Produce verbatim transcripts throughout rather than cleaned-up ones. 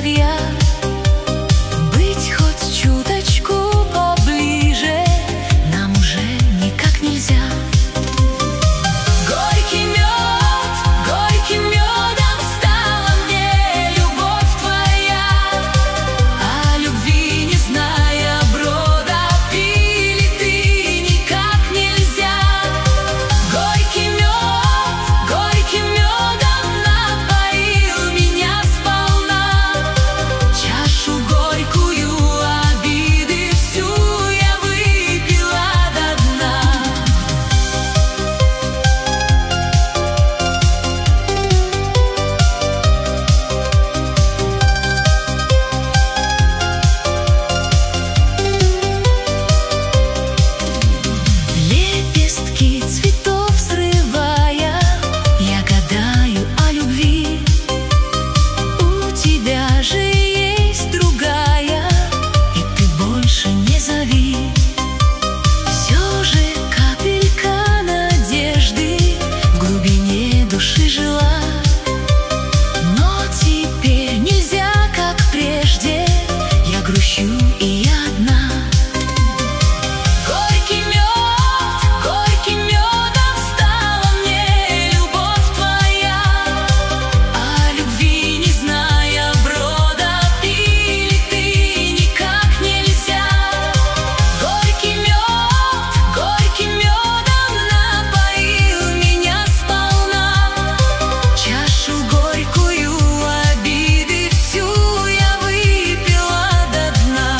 я. Быть хоть чуточку поближе нам уже никак нельзя. Горький мед, горьким медом стала мне любовь твоя, а любви не зная брода, пили ты никак нельзя. Горький мед, горьким медом напоил меня сполна, чашу горькую обиды всю я выпила до дна. Лепестки цветов срывая, я гадаю о любви. У тебя же есть другая, и ты больше не зови. Все же капелька надежды в глубине души жила. Но теперь нельзя, как прежде, я грущу и я одна. Горький мед, горьким медом стала мне любовь твоя, а любви не зная брода, пили ты никак нельзя. Горький мед, горьким медом напоил меня сполна, чашу горькую обиды всю я выпила до дна.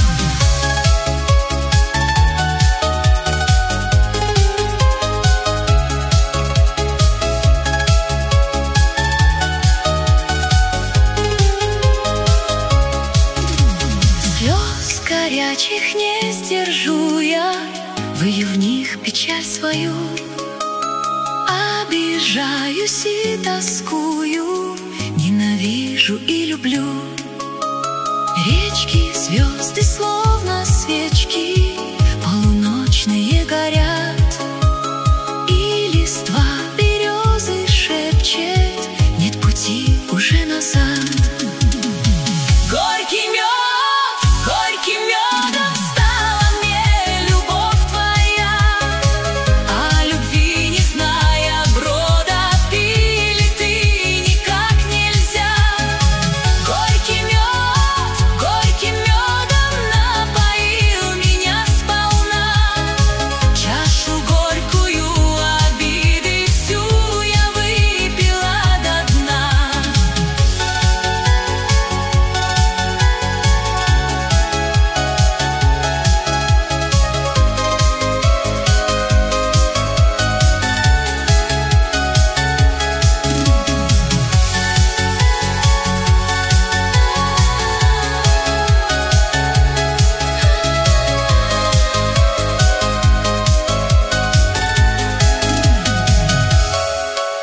Слез горячих не сдержу я, вылью в них печаль свою. Обижаюсь и тоскую, ненавижу и люблю. Речки, звезды, словно свечки,